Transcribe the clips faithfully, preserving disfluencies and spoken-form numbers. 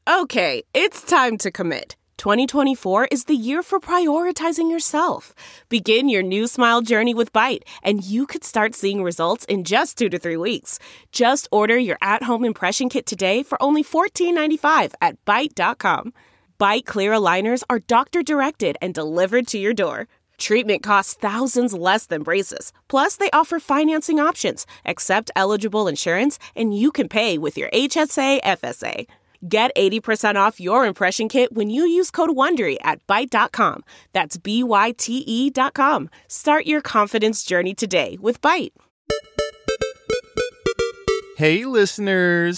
Okay, it's time to commit. twenty twenty-four is the year for prioritizing yourself. Begin your new smile journey with Byte, and you could start seeing results in just two to three weeks. Just order your at-home impression kit today for only fourteen ninety-five at byte dot com. Byte clear aligners are doctor-directed and delivered to your door. Treatment costs thousands less than braces. Plus, they offer financing options, accept eligible insurance, and you can pay with your H S A F S A. Get eighty percent off your impression kit when you use code WONDERY at byte dot com. That's B Y T E dot com. Start your confidence journey today with Byte. Hey, listeners.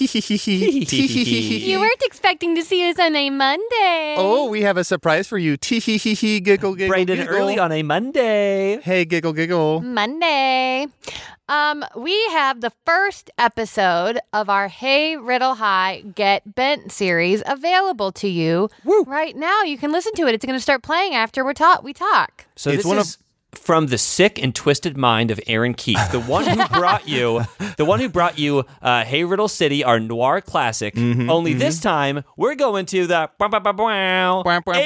You weren't expecting to see us on a Monday. Oh, we have a surprise for you. Tee-hee-hee-hee, giggle, giggle, Bright and giggle. early on a Monday. Hey, giggle, giggle. Monday. Um, we have the first episode of our Hey Riddle High Get Bent series available to you Woo. right now. You can listen to it. It's going to start playing after we're ta- we talk. So It's this one is from the sick and twisted mind of Aaron Keith, the one who brought you, the one who brought you uh, Hey Riddle City, our noir classic. Mm-hmm, Only mm-hmm. this time, we're going to the Wah, wah, wah,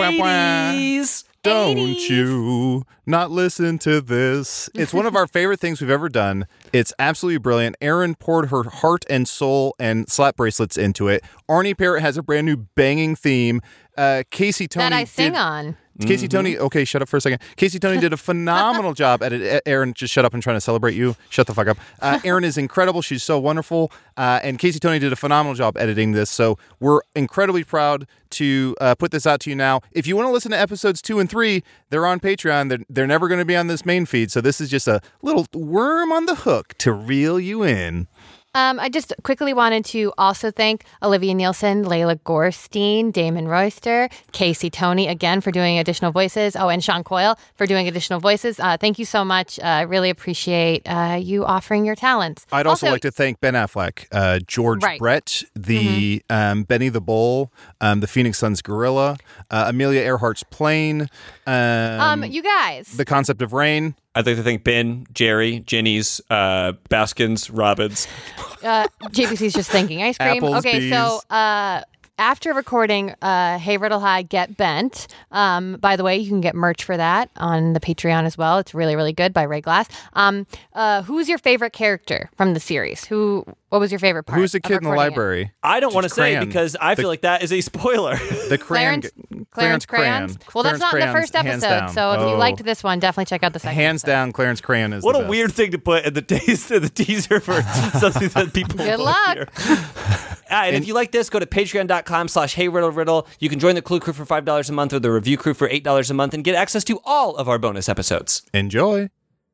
wah. eighties. Don't eighties. you not listen to this? It's one of our favorite things we've ever done. It's absolutely brilliant. Erin poured her heart and soul and slap bracelets into it. Arnie Parrott has a brand new banging theme. Uh, Casey Tony that I sing did, on. Casey Mm-hmm. Tony, okay, shut up for a second. Casey Tony did a phenomenal job at it. Erin, just shut up. I'm trying to celebrate you. Shut the fuck up. Uh, Erin is incredible. She's so wonderful. Uh, and Casey Tony did a phenomenal job editing this. So we're incredibly proud to uh, put this out to you now. If you want to listen to episodes two and three, they're on Patreon. They're, they're never going to be on this main feed. So this is just a little worm on the hook to reel you in. Um, I just quickly wanted to also thank Olivia Nielsen, Layla Gorstein, Damon Royster, Casey Tony again for doing additional voices. Oh, and Sean Coyle for doing additional voices. Uh, thank you so much. Uh, I really appreciate uh, you offering your talents. I'd also, like to thank Ben Affleck, uh, George Right. Brett, the mm-hmm. um, Benny the Bull, um, the Phoenix Suns Gorilla, uh, Amelia Earhart's Plane, um, Um, you guys. The Concept of Rain. I'd like to thank Ben, Jerry, Jenny's, uh, Baskins, Robbins. Uh, J B C's just thinking ice cream. Apples, okay, bees. so uh, after recording uh, Hey Riddle High Get Bent, um, by the way, you can get merch for that on the Patreon as well. It's really, really good by Ray Glass. Um, uh, who's your favorite character from the series? Who? What was your favorite part? Who's the of kid in the recording it? library? I don't want to say Crayon. because I The- feel like that is a spoiler. The Crayon, Clarence, Clarence Crayons. Well, that's Clarence not in the Crayons, first hands episode. down. So if you Oh. liked this one, definitely check out the second Hands episode. down, Clarence Crayon is What the a best. weird thing to put in the, teaser, the teaser for something that people Good will luck. hear. Ah, and, if you like this, go to patreon.com slash Hey Riddle Riddle. You can join the Clue Crew for five dollars a month or the Review Crew for eight dollars a month and get access to all of our bonus episodes. Enjoy.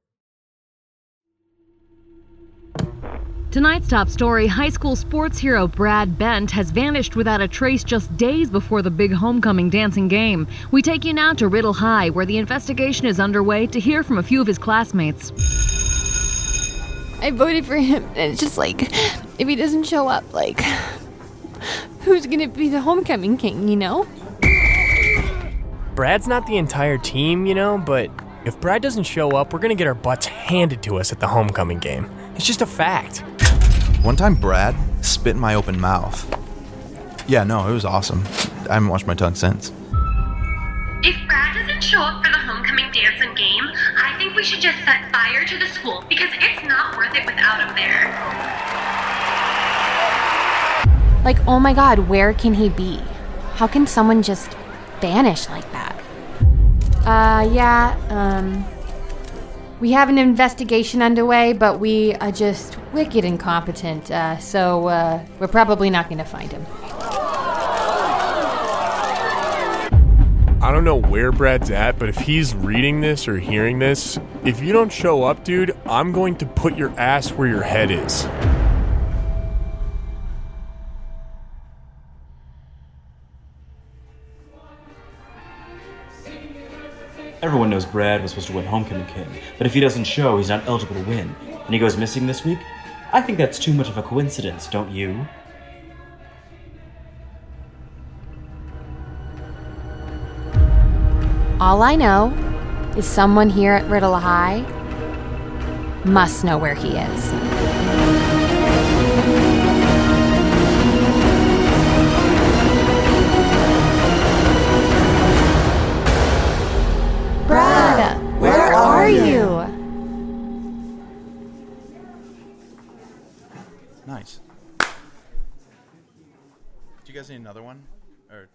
Tonight's top story, high school sports hero Brad Bent has vanished without a trace just days before the big homecoming dancing game. We take you now to Riddle High, where the investigation is underway, to hear from a few of his classmates. I voted for him, and it's just like, if he doesn't show up, like, who's gonna be the homecoming king, you know? Brad's not the entire team, you know, but if Brad doesn't show up, we're gonna get our butts handed to us at the homecoming game. It's just a fact. One time Brad spit in my open mouth. Yeah, no, it was awesome. I haven't washed my tongue since. If Brad doesn't show up for the homecoming dance and game, I think we should just set fire to the school because it's not worth it without him there. Like, oh my god, where can he be? How can someone just vanish like that? Uh, yeah, um... we have an investigation underway, but we are just wicked incompetent, uh, so uh, we're probably not going to find him. I don't know where Brad's at, but if he's reading this or hearing this, if you don't show up, dude, I'm going to put your ass where your head is. Everyone knows Brad was supposed to win Homecoming King, but if he doesn't show, he's not eligible to win, and he goes missing this week? I think that's too much of a coincidence, don't you? All I know is someone here at Riddle High must know where he is. Do you guys need another one? Or...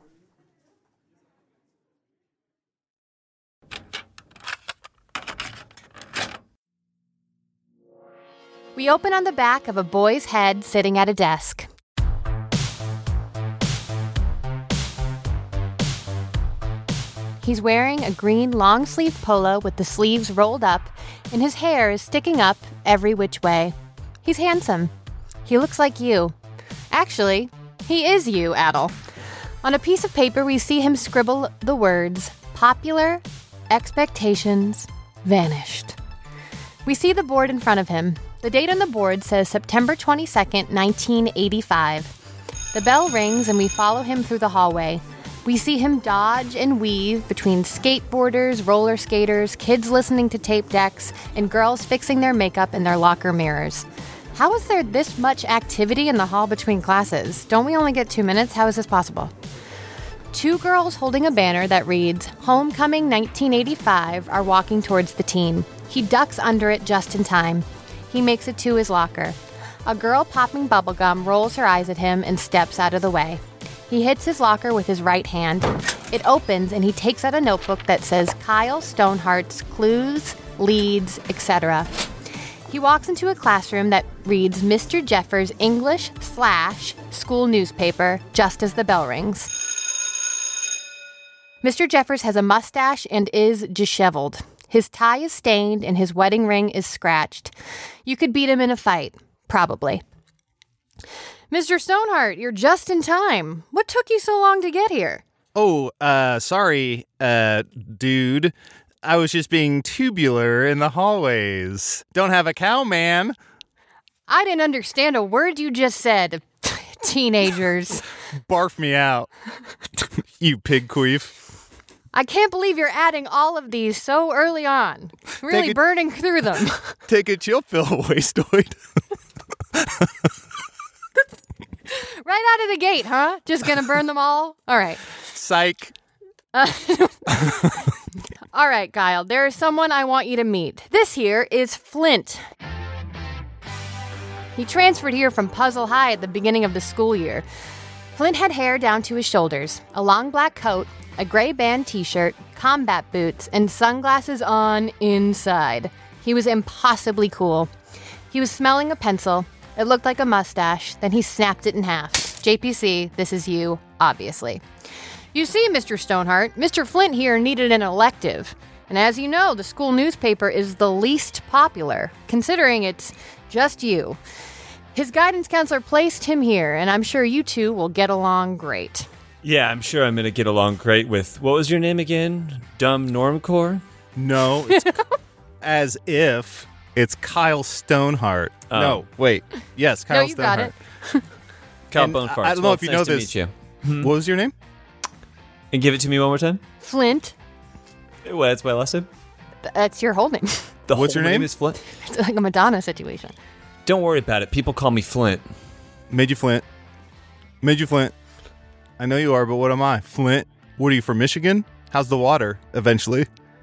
We open on the back of a boy's head sitting at a desk. He's wearing a green long-sleeved polo with the sleeves rolled up, and his hair is sticking up every which way. He's handsome. He looks like you. Actually, he is you, Adel. On a piece of paper, we see him scribble the words, popular, expectations, vanished. We see the board in front of him. The date on the board says September twenty-second, nineteen eighty-five. The bell rings and we follow him through the hallway. We see him dodge and weave between skateboarders, roller skaters, kids listening to tape decks, and girls fixing their makeup in their locker mirrors. How is there this much activity in the hall between classes? Don't we only get two minutes? How is this possible? Two girls holding a banner that reads, Homecoming nineteen eighty-five, are walking towards the team. He ducks under it just in time. He makes it to his locker. A girl popping bubblegum rolls her eyes at him and steps out of the way. He hits his locker with his right hand. It opens and he takes out a notebook that says Kyle Stonehart's clues, leads, et cetera. He walks into a classroom that reads Mister Jeffers' English slash school newspaper just as the bell rings. Mister Jeffers has a mustache and is disheveled. His tie is stained and his wedding ring is scratched. You could beat him in a fight, probably. Mister Stonehart, you're just in time. What took you so long to get here? Oh, uh, sorry, uh, dude. I was just being tubular in the hallways. Don't have a cow, man. I didn't understand a word you just said. Teenagers. Barf me out. You pig queef. I can't believe you're adding all of these so early on. Really a, burning through them. Take a chill pill, wastoid. Right out of the gate, huh? Just gonna burn them all? All right. Psych. Uh, all right, Kyle. There is someone I want you to meet. This here is Flint. He transferred here from Puzzle High at the beginning of the school year. Flint had hair down to his shoulders, a long black coat, a gray band t-shirt, combat boots, and sunglasses on inside. He was impossibly cool. He was smelling a pencil. It looked like a mustache. Then he snapped it in half. J P C, this is you, obviously. You see, Mister Stonehart, Mister Flint here needed an elective. And as you know, the school newspaper is the least popular, considering it's just you. His guidance counselor placed him here, and I'm sure you two will get along great. Yeah, I'm sure I'm going to get along great with, what was your name again? Dumb Normcore? No, it's as if it's Kyle Stoneheart. Oh. No, wait. Yes, Kyle no, you Stoneheart. got it. Kyle And Bonefarts. I don't know Well, if you nice know to this. meet you. What was your name? And give it to me one more time. Flint, What, that's my last name? that's your whole name. The What's whole your name? is Flint. It's like a Madonna situation. Don't worry about it. People call me Flint. Made you Flint. Made you Flint. I know you are, but what am I? Flint? What are you, from Michigan? How's the water, eventually?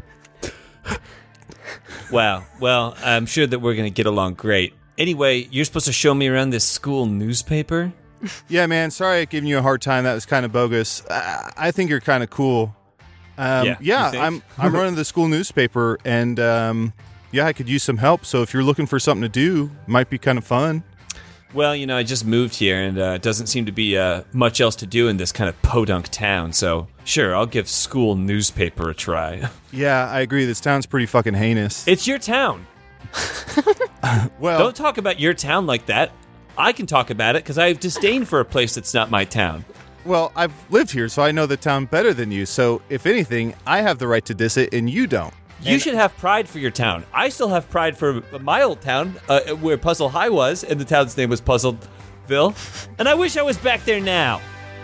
Wow. Well, I'm sure that we're going to get along great. Anyway, you're supposed to show me around this school newspaper? Yeah, man, sorry I've given you a hard time. That was kind of bogus. I, I think you're kind of cool. Um, Yeah, yeah you think? I'm I'm running the school newspaper, and um, yeah, I could use some help. So if you're looking for something to do, might be kind of fun. Well, you know, I just moved here, and uh, it doesn't seem to be uh, much else to do in this kind of podunk town. So, sure, I'll give school newspaper a try. Yeah, I agree. This town's pretty fucking heinous. It's your town. Well, Don't talk about your town like that. I can talk about it because I have disdain for a place that's not my town. well, I've lived here, so I know the town better than you. So if anything, I have the right to diss it, and you don't. You And- should have pride for your town. I still have pride for my old town, uh, where Puzzle High was, and the town's name was Puzzleville. And I wish I was back there now.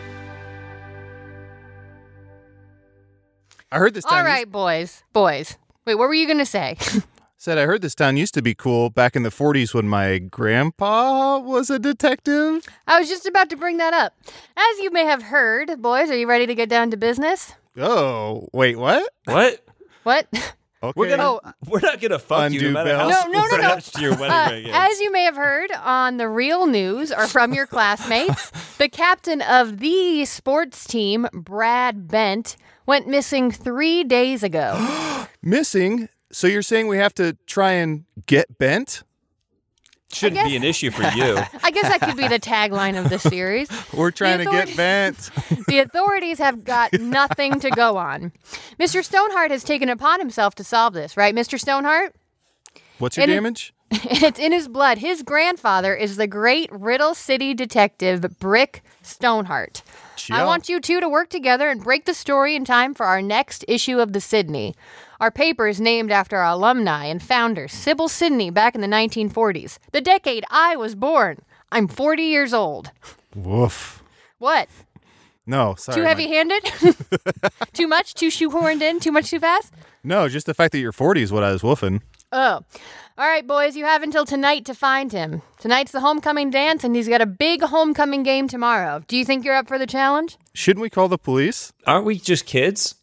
I heard this town. All right, boys. Boys. Wait, what were you going to say? Said I heard this town used to be cool back in the forties when my grandpa was a detective. I was just about to bring that up. As you may have heard, boys, are you ready to get down to business? Oh, wait, what? What? What? Okay. We're gonna, Oh. we're not gonna fuck you Undo no matter how bells. No, no, no, no. scratched your wedding Uh, ring is. as you may have heard on the real news or from your classmates, the captain of the sports team, Brad Bent, went missing three days ago. Missing? So you're saying we have to try and get bent? Shouldn't I be an issue for you. I guess that could be the tagline of the series. We're trying to authority- get bent. The authorities have got nothing to go on. Mister Stoneheart has taken it upon himself to solve this, right, Mister Stoneheart? What's your And it- damage? It's in his blood. His grandfather is the great Riddle City detective Brick Stoneheart. I Yeah. want you two to work together and break the story in time for our next issue of the Sydney. Our paper is named after our alumni and founder, Sybil Sidney, back in the nineteen forties, the decade I was born. I'm forty years old. Woof. What? No, sorry. Too my- heavy-handed? Too much? Too shoehorned in? Too much too fast? No, just the fact that you're forty is what I was woofing. Oh. All right, boys, you have until tonight to find him. Tonight's the homecoming dance, and he's got a big homecoming game tomorrow. Do you think you're up for the challenge? Shouldn't we call the police? Aren't we just kids?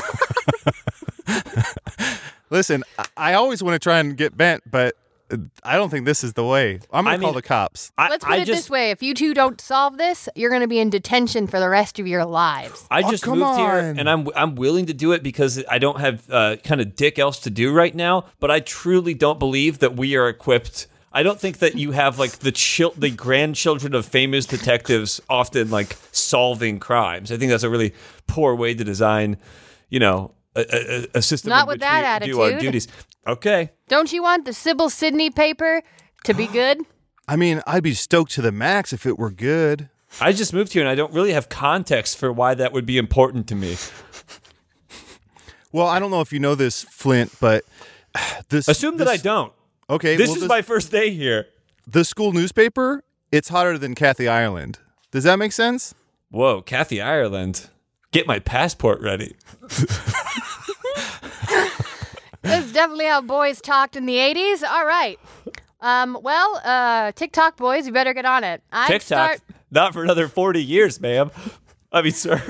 Listen, I- I always want to try and get bent, but I don't think this is the way. I'm going I to call mean- the cops. I, Let's put I it just, this way. If you two don't solve this, you're going to be in detention for the rest of your lives. I Oh, just come moved here, on. and I'm I'm willing to do it because I don't have uh, kind of dick else to do right now. But I truly don't believe that we are equipped. I don't think that you have like the chil- the grandchildren of famous detectives often like solving crimes. I think that's a really poor way to design, you know, a, a, a system Not in with which that we do our attitude. duties. Okay. Don't you want the Sybil Sidney paper to be good? I mean, I'd be stoked to the max if it were good. I just moved here and I don't really have context for why that would be important to me. Well, I don't know if you know this, Flint, but this. Assume that this- I don't. Okay, This well, is my first day here. the school newspaper. It's hotter than Kathy Ireland. Does that make sense? Whoa, Kathy Ireland. Get my passport ready. That's definitely how boys talked in the eighties. All right. Um, well, uh, TikTok boys, you better get on it. I'd TikTok, Start- not for another forty years, ma'am. I mean, sir.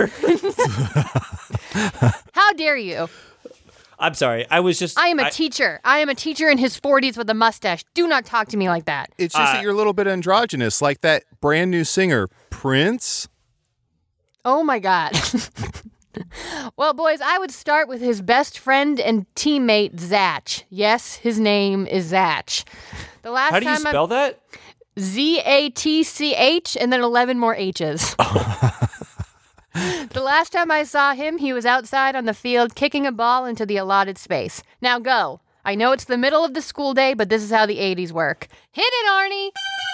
How dare you? I'm sorry. I was just. I am a teacher. I am a teacher in his forties with a mustache. Do not talk to me like that. It's just Uh, that you're a little bit androgynous, like that brand new singer, Prince. Oh my God. Well, boys, I would start with his best friend and teammate, Zatch. Yes, his name is Zatch. The last How do you time spell that? Z A T C H and then eleven more H's. The last time I saw him, he was outside on the field kicking a ball into the allotted space. Now go. I know it's the middle of the school day, but this is how the eighties work. Hit it, Arnie!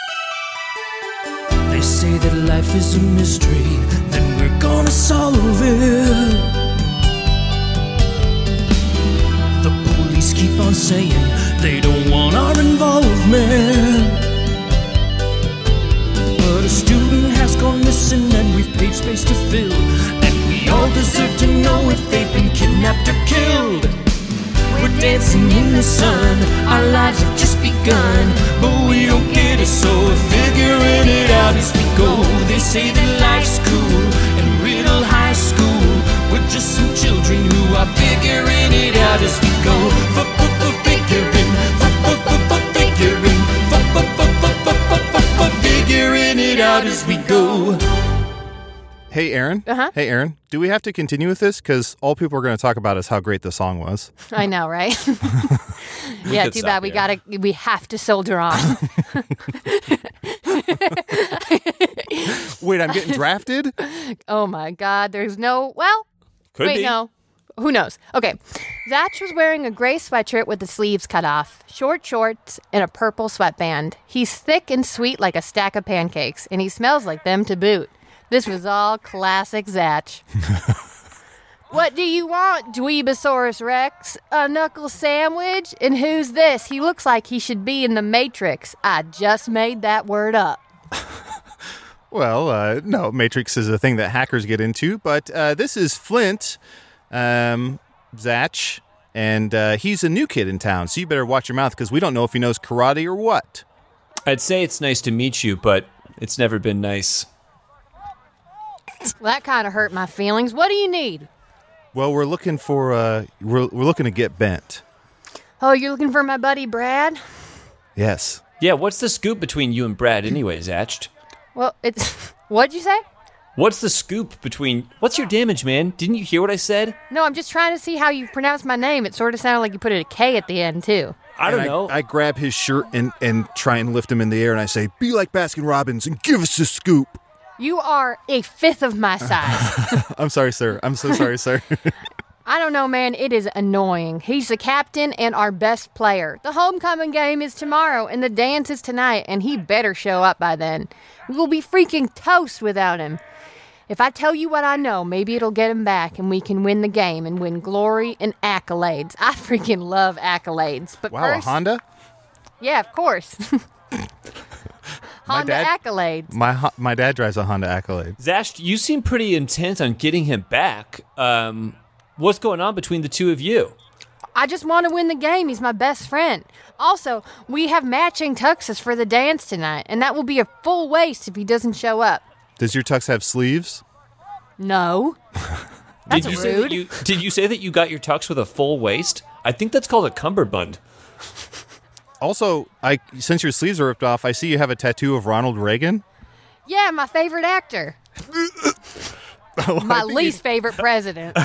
They say that life is a mystery, then we're gonna solve it. The police keep on saying they don't want our involvement, but a student has gone missing and we've paid space to fill, and we all deserve to know if they've been kidnapped or killed. We're dancing in the sun, our lives have just begun, but we don't get it, so we're figuring it out as we go. They say that life's cool in Riddle High School. We're just some children who are figuring it out as we go. Figuring, figuring, figuring it out as we go. Hey, Aaron. Uh-huh. Hey, Aaron. Do we have to continue with this? Because all people are going to talk about is how great the song was. I know, right? Yeah, could too stop bad. We here. gotta, we have to soldier on. Wait, I'm getting drafted? Oh my God, there's no, well, Could wait, be. no. Who knows? Okay. Zatch was wearing a gray sweatshirt with the sleeves cut off, short shorts, and a purple sweatband. He's thick and sweet like a stack of pancakes, and he smells like them to boot. This was all classic Zatch. What do you want, Dweebosaurus Rex? A knuckle sandwich? And who's this? He looks like he should be in the Matrix. I just made that word up. Well, uh, no, Matrix is a thing that hackers get into, but uh, this is Flint, um, Zatch, and uh, he's a new kid in town, so you better watch your mouth because we don't know if he knows karate or what. I'd say it's nice to meet you, but it's never been nice. That kind of hurt my feelings. What do you need? Well, we're looking for, uh, we're, we're looking to get bent. Oh, you're looking for my buddy Brad? Yes. Yeah, what's the scoop between you and Brad anyways, Zatch? Well, it's... What'd you say? What's the scoop between... What's your damage, man? Didn't you hear what I said? No, I'm just trying to see how you pronounce my name. It sort of sounded like you put a K at the end, too. I don't And know. I grab his shirt and, and try and lift him in the air, and I say, be like Baskin-Robbins and give us a scoop. You are a fifth of my size. I'm sorry, sir. I'm so sorry, sir. I don't know, man. It is annoying. He's the captain and our best player. The homecoming game is tomorrow, and the dance is tonight, and he better show up by then. We will be freaking toast without him. If I tell you what I know, maybe it'll get him back, and we can win the game and win glory and accolades. I freaking love accolades. But Wow, first, a Honda? yeah, of course. My Honda dad- accolades. My Ho- my dad drives a Honda Accolade. Zash, you seem pretty intent on getting him back. Um, what's going on between the two of you? I just want to win the game. He's my best friend. Also, we have matching tuxes for the dance tonight, and that will be a full waste if he doesn't show up. Does your tux have sleeves? No. That's did you say that rude. you did you say that you got your tux with a full waist? I think that's called a cummerbund. Also, I since your sleeves are ripped off, I see you have a tattoo of Ronald Reagan. Yeah, my favorite actor. My least favorite president.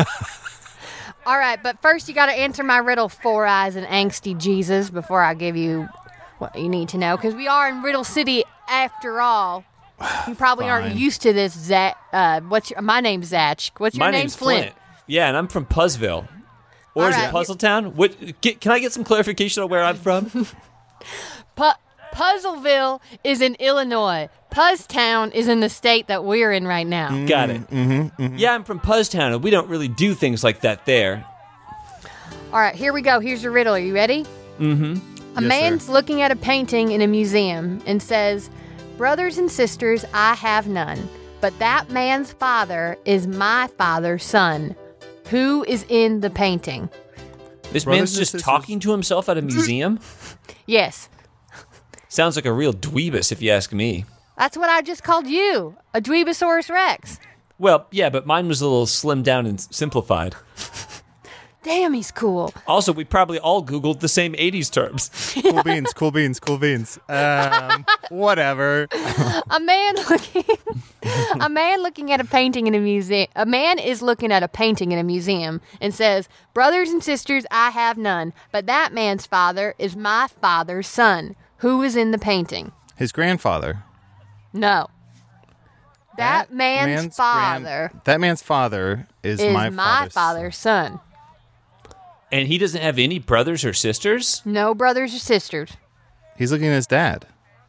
All right, but first you got to answer my riddle, Four Eyes and Angsty Jesus, before I give you what you need to know, because we are in Riddle City after all. You probably aren't Fine. used to this, Zach. Uh, what's your, my name's Zach. What's your My name? name's Flint. Yeah, and I'm from Puzzville. Or All is right. it Puzzletown? What? Get, can I get some clarification on where I'm from? Pu- Puzzleville is in Illinois. Puzztown is in the state that we're in right now. Got it. Mm-hmm, mm-hmm. Yeah, I'm from Puzztown, and we don't really do things like that there. All right, here we go. Here's your riddle. Are you ready? Mm-hmm. A Yes, man's sir. looking at a painting in a museum and says, "Brothers and sisters, I have none, but that man's father is my father's son." Who is in the painting? This Brothers man's and just sisters. talking to himself at a museum? Yes, Sounds like a real dweebus, if you ask me. that's what I just called you, a Dweebosaurus Rex. Well, yeah, but mine was a little slimmed down and s- simplified. Damn, he's cool. Also, we probably all Googled the same eighties terms. Cool beans, cool beans, cool beans. Um, whatever. A man looking, a man looking at a painting in a museum. A man is looking at a painting in a museum and says, "Brothers and sisters, I have none, but that man's father is my father's son." Who is in the painting? His grandfather. No. That, man's, gran- father that man's father is, is my, my father's, father's son. And he doesn't have any brothers or sisters? No brothers or sisters. He's looking at his dad.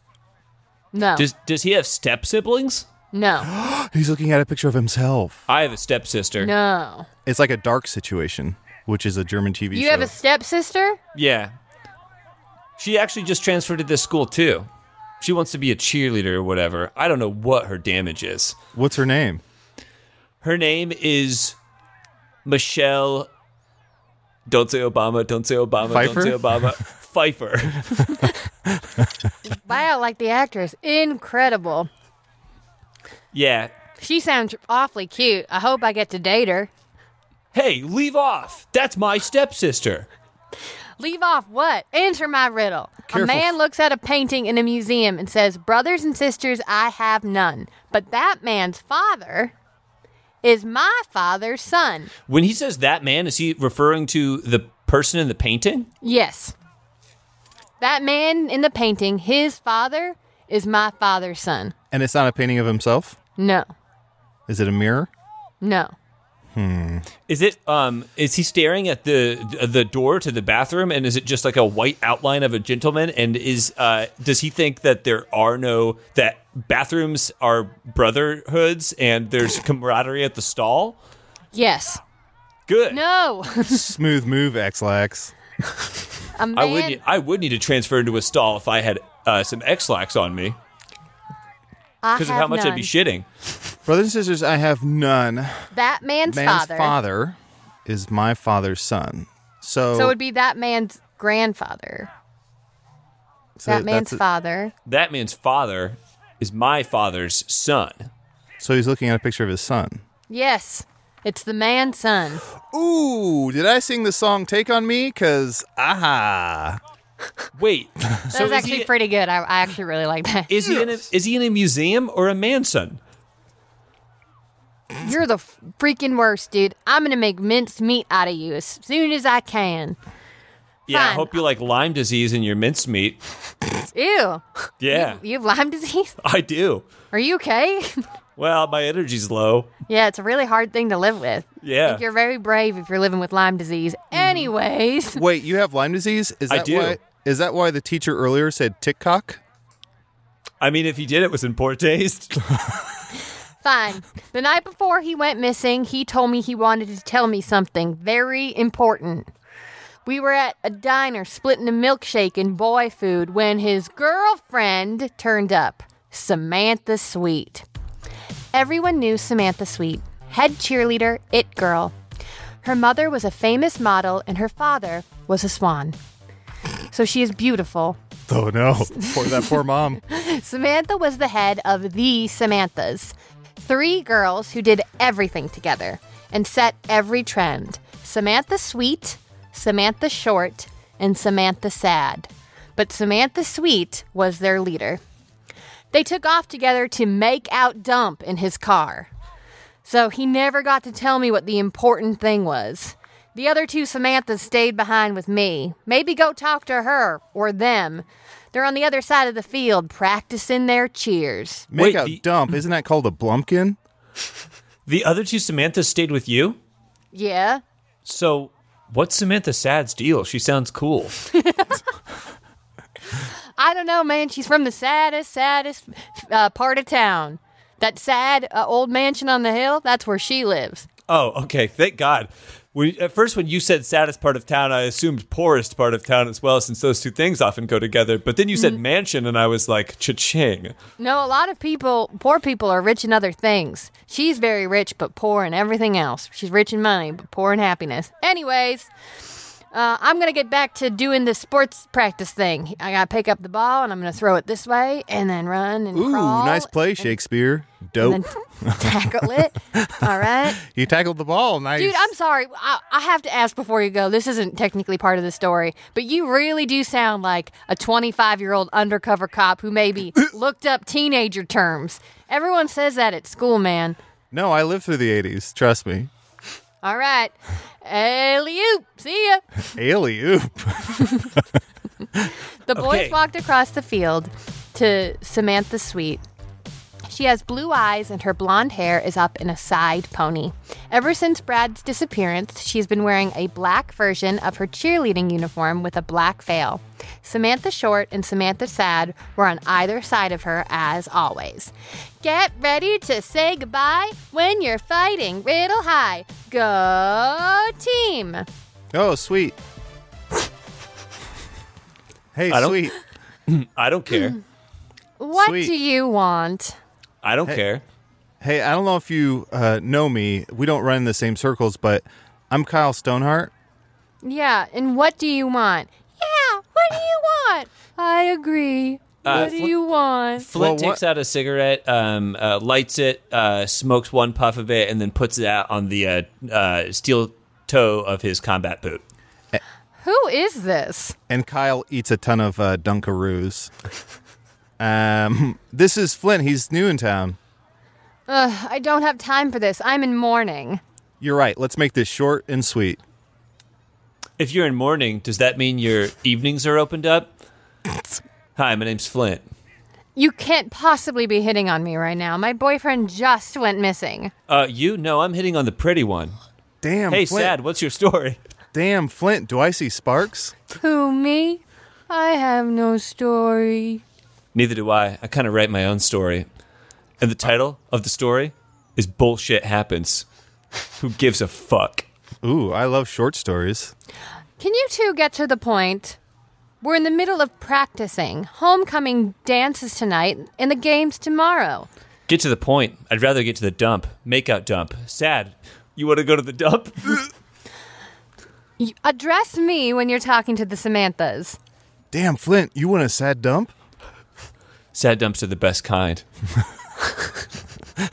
No. Does Does he have step siblings? no. He's looking at a picture of himself. I have a stepsister. No. It's like a Dark Situation, which is a German T V You show. have a stepsister? Yeah. She actually just transferred to this school, too. She wants to be a cheerleader or whatever. I don't know what her damage is. What's her name? Her name is Michelle. Don't say Obama. Don't say Obama. Pfeiffer? Don't say Obama. Pfeiffer. Wow, like the actress. Incredible. Yeah. She sounds awfully cute. I hope I get to date her. Hey, leave off. That's my stepsister. Leave off what? Answer my riddle. Careful. A man looks at a painting in a museum and says, "Brothers and sisters, I have none. But that man's father is my father's son." When he says that man, is he referring to the person in the painting? Yes. That man in the painting, his father is my father's son. And it's not a painting of himself? No. Is it a mirror? No. Is it? Um, is he staring at the the door to the bathroom, and is it just like a white outline of a gentleman? And is uh, does he think that there are no that bathrooms are brotherhoods and there's camaraderie at the stall? Yes. Good. No. Smooth move, X-Lax. A man, I would need, I would need to transfer into a stall if I had uh, some X-Lax on me I because of have how much none. I'd be shitting. Brothers and sisters, I have none. That man's, Man's father. father is my father's son. So, So it would be that man's grandfather. so that man's that's a- father. That man's father is my father's son. So he's looking at a picture of his son. Yes. It's the man son. Ooh, did I sing the song Take On Me? Because, aha. Wait. That so was is actually he, pretty good. I, I actually really like that. Is he in a, is he in a museum or a mansion? You're the f- freaking worst, dude. I'm going to make minced meat out of you as soon as I can. Yeah, I Fine. hope you like Lyme disease in your mincemeat. Ew. Yeah, You have Lyme disease? I do. Are you okay? Well, my energy's low. Yeah, it's a really hard thing to live with. I Yeah. think you're very brave if you're living with Lyme disease. Anyways. Wait, you have Lyme disease? Is I that do. Why, is that why the teacher earlier said tick-cock? I mean, if he did, it was in poor taste. Fine. The night before he went missing, he told me he wanted to tell me something very important. We were at a diner splitting a milkshake and boy food when his girlfriend turned up, Samantha Sweet. Everyone knew Samantha Sweet, head cheerleader, it girl. Her mother was a famous model and her father was a swan. So she is beautiful. Oh, no. Poor that poor mom. Samantha was the head of the Samanthas. Three girls who did everything together and set every trend. Samantha Sweet, Samantha Short, and Samantha Sad. But Samantha Sweet was their leader. They took off together to make out dump in his car. So he never got to tell me what the important thing was. The other two Samanthas stayed behind with me. Maybe go talk to her or them. They're on the other side of the field practicing their cheers. Make Wait, out the- dump. Isn't that called a blumpkin? The other two Samanthas stayed with you? Yeah. So, what's Samantha Sad's deal? She sounds cool. I don't know, man. She's from the saddest, saddest uh, part of town. That sad uh, old mansion on the hill, that's where she lives. Oh, okay. Thank God. We, at first, when you said saddest part of town, I assumed poorest part of town as well, since those two things often go together. But then you said mansion, and I was like, cha-ching. No, a lot of people, poor people, are rich in other things. She's very rich, but poor in everything else. She's rich in money, but poor in happiness. Anyways, uh, I'm going to get back to doing the sports practice thing. I got to pick up the ball, and I'm going to throw it this way, and then run and Ooh, crawl. nice play, Shakespeare. Dope. And then tackle it. All right. You tackled the ball. Nice. Dude, I'm sorry. I, I have to ask before you go. This isn't technically part of the story, but you really do sound like a twenty-five-year-old undercover cop who maybe looked up teenager terms. Everyone says that at school, man. No, I lived through the eighties. Trust me. All right. Alley-oop. See ya. Alley-oop. The boys Okay. walked across the field to Samantha Sweet. She has blue eyes and her blonde hair is up in a side pony. Ever since Brad's disappearance, she's been wearing a black version of her cheerleading uniform with a black veil. Samantha Short and Samantha Sad were on either side of her as always. Get ready to say goodbye when you're fighting Riddle High. Go team! Oh, sweet. Hey, I don't- sweet. I don't care. What Sweet. do you want? I don't care. Hey, I don't know if you uh, know me. We don't run in the same circles, but I'm Kyle Stoneheart. Yeah, and what do you want? Yeah, what do you want? I agree. Uh, what do Fl- you want? Flint Well, what- takes out a cigarette, um, uh, lights it, uh, smokes one puff of it, and then puts it out on the uh, uh, steel toe of his combat boot. Who is this? And Kyle eats a ton of uh, Dunkaroos. um, this is Flint. He's new in town. Ugh, I don't have time for this. I'm in mourning. You're right. Let's make this short and sweet. If you're in mourning, does that mean your evenings are opened up? Hi, my name's Flint. You can't possibly be hitting on me right now. My boyfriend just went missing. Uh, you? No, I'm hitting on the pretty one. Damn, Hey, Flint. Sad, what's your story? Damn, Flint. Do I see sparks? Who, me? I have no story. Neither do I. I kind of write my own story. And the title of the story is Bullshit Happens. Who gives a fuck? Ooh, I love short stories. Can you two get to the point? We're in the middle of practicing. Homecoming dances tonight and the games tomorrow. Get to the point. I'd rather get to the dump. Makeout dump. Sad. You want to go to the dump? You address me when you're talking to the Samanthas. Damn, Flint. You want a sad dump? Sad dumps are the best kind. All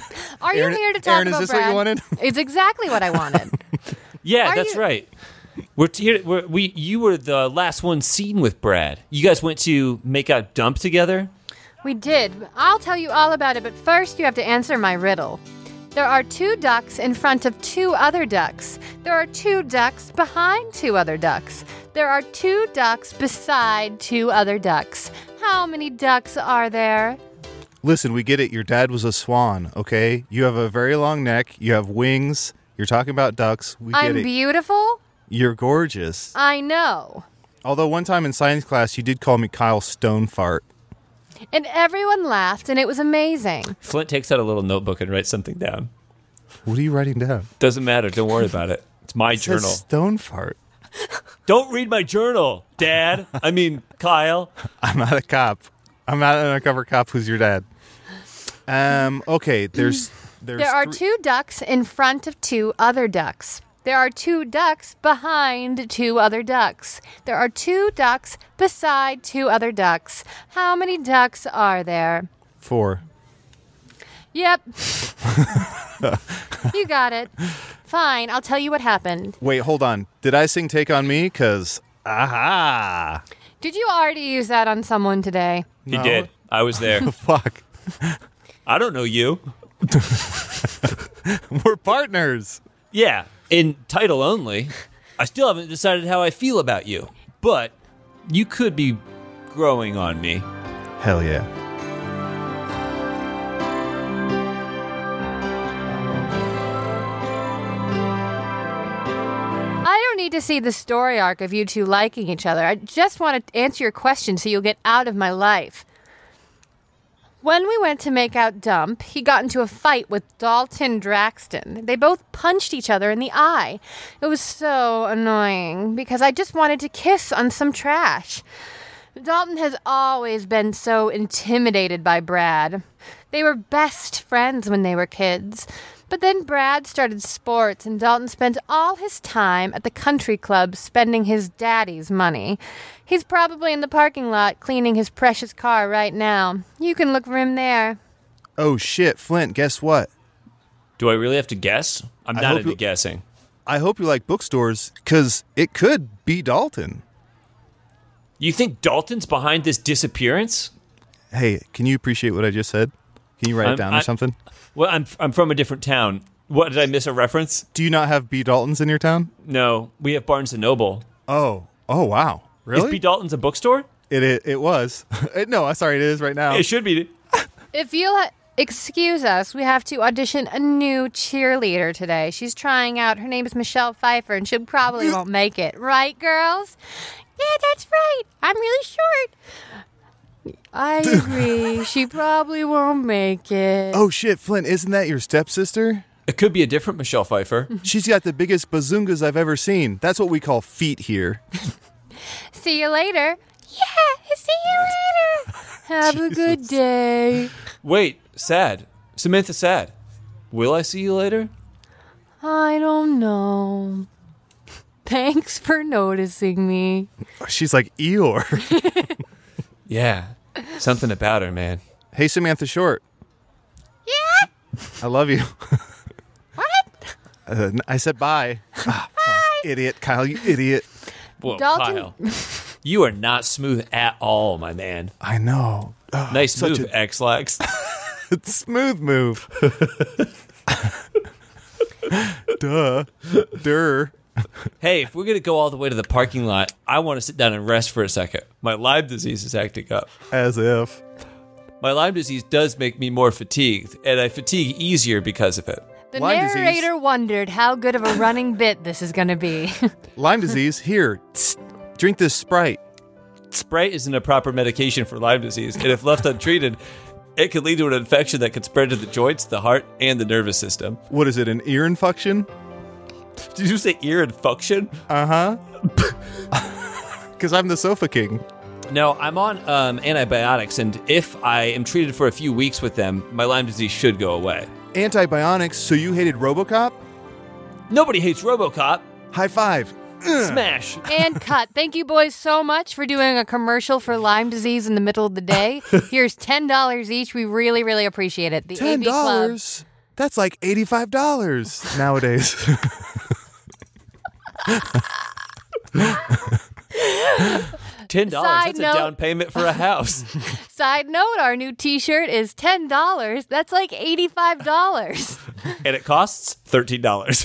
Are Aaron, you here to talk Aaron, about is this Brad? what you wanted? It's exactly what I wanted. Yeah, Are that's you- right. We're here. We're, we you were the last one seen with Brad. You guys went to make out dump together. We did. I'll tell you all about it, but first you have to answer my riddle. There are two ducks in front of two other ducks. There are two ducks behind two other ducks. There are two ducks beside two other ducks. How many ducks are there? Listen, we get it. Your dad was a swan, okay? You have a very long neck. You have wings. You're talking about ducks. We get I'm it. beautiful? You're gorgeous. I know. Although one time in science class, you did call me Kyle Stonefart. And everyone laughed, and it was amazing. Flint takes out a little notebook and writes something down. What are you writing down? Doesn't matter. Don't worry about it. It's my It journal. says Stonefart. Don't read my journal, Dad. I mean, Kyle. I'm not a cop. I'm not an undercover cop who's your dad. Um. Okay. There's. There's There are three- two ducks in front of two other ducks. There are two ducks behind two other ducks. There are two ducks beside two other ducks. How many ducks are there? Four. Yep. You got it. Fine, I'll tell you what happened. Wait, hold on. Did I sing "Take on Me"? Cause aha. Did you already use that on someone today? He No. did. I was there. Fuck. I don't know you. We're partners. Yeah, in title only. I still haven't decided how I feel about you, but you could be growing on me. Hell yeah. I don't need to see the story arc of you two liking each other. I just want to answer your question so you'll get out of my life. When we went to make out dump, he got into a fight with Dalton Draxton. They both punched each other in the eye. It was so annoying because I just wanted to kiss on some trash. Dalton has always been so intimidated by Brad. They were best friends when they were kids. But then Brad started sports, and Dalton spent all his time at the country club spending his daddy's money. He's probably in the parking lot cleaning his precious car right now. You can look for him there. Oh shit, Flint. Guess what? Do I really have to guess? I'm I not hope into you- guessing. I hope you like bookstores, cause it could be Dalton. You think Dalton's behind this disappearance? Hey, can you appreciate what I just said? Can you write I'm- it down I- or something? Well, I'm I'm from a different town. What, did I miss a reference? Do you not have B. Daltons in your town? No, we have Barnes and Noble. Oh, oh wow, really? Is B. Dalton's a bookstore? It it, it was. It- no, I'm sorry, it is right now. It should be. If you'll ha- excuse us, we have to audition a new cheerleader today. She's trying out. Her name is Michelle Pfeiffer, and she probably won't make it. Right, girls? Yeah, that's right. I'm really short. I agree. She probably won't make it. Oh shit, Flint, isn't that your stepsister? It could be a different Michelle Pfeiffer. She's got the biggest bazungas I've ever seen. That's what we call feet here. See you later. Yeah, see you later. Have a good day. Wait, Sad. Samantha Sad. Will I see you later? I don't know. Thanks for noticing me. She's like Eeyore. Yeah. Something about her, man. Hey, Samantha Short. Yeah? I love you. What? Uh, I said bye. Ah, fuck. Idiot, Kyle, you idiot. Whoa, Dalton- Kyle. You are not smooth at all, my man. I know. Oh, Nice such move, a X-Lax. smooth move. Duh. Durr. Hey, if we're going to go all the way to the parking lot, I want to sit down and rest for a second. My Lyme disease is acting up. As if. My Lyme disease does make me more fatigued, and I fatigue easier because of it. The Lyme disease. narrator wondered how good of a running bit this is going to be. Lyme disease. Here, tsk, drink this Sprite. Sprite isn't a proper medication for Lyme disease, and if left untreated, it could lead to an infection that could spread to the joints, the heart, and the nervous system. What is it, an ear infection? Did you say ear infection? Uh-huh. Because I'm the sofa king. No, I'm on um, antibiotics, and if I am treated for a few weeks with them, my Lyme disease should go away. Antibiotics, so you hated RoboCop? Nobody hates RoboCop. High five. Smash. And cut. Thank you boys so much for doing a commercial for Lyme disease in the middle of the day. Here's ten dollars each. We really, really appreciate it. The Ten A V Club. dollars? That's like eighty-five dollars nowadays. ten dollars. Side That's note- a down payment for a house. Side note, our new t-shirt is ten dollars. That's like eighty-five dollars. And it costs thirteen dollars.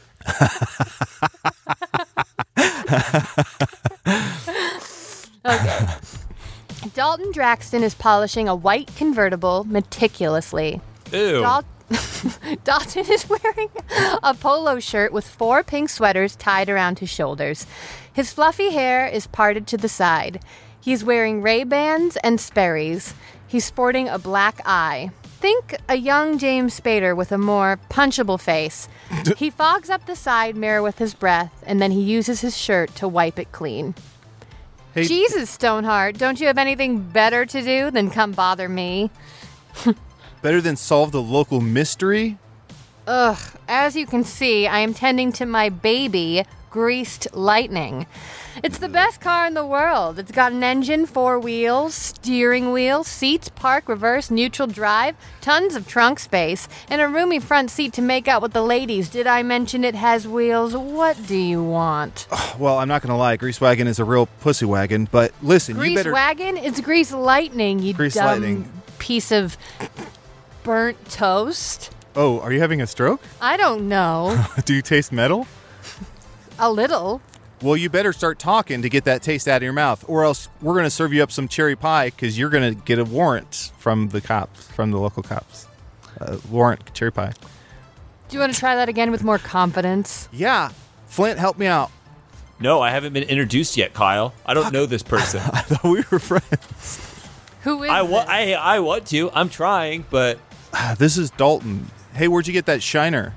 Okay. Dalton Draxton is polishing a white convertible meticulously. Ew. Dal- Dalton is wearing a polo shirt with four pink sweaters tied around his shoulders. His fluffy hair is parted to the side. He's wearing Ray-Bans and Sperry's. He's sporting a black eye. Think a young James Spader with a more punchable face. He fogs up the side mirror with his breath, and then he uses his shirt to wipe it clean. Hey, Jesus, Stoneheart, don't you have anything better to do than come bother me? better than solve the local mystery? Ugh, as you can see, I am tending to my baby, Greased Lightning. It's the best car in the world. It's got an engine, four wheels, steering wheel, seats, park, reverse, neutral drive, tons of trunk space, and a roomy front seat to make out with the ladies. Did I mention it has wheels? What do you want? Well, I'm not going to lie. Grease Wagon is a real pussy wagon, but listen, Grease you better... Wagon? It's Grease Lightning, you Grease dumb Lightning. piece of burnt toast. Oh, are you having a stroke? I don't know. Do you taste metal? A little. Well, you better start talking to get that taste out of your mouth, or else we're going to serve you up some cherry pie because you're going to get a warrant from the cops, from the local cops. Uh, warrant cherry pie. Do you want to try that again with more confidence? Yeah. Flint, help me out. No, I haven't been introduced yet, Kyle. I don't know this person. I thought we were friends. Who is I, wa- this? I, I want to. I'm trying, but... This is Dalton. Hey, where'd you get that shiner?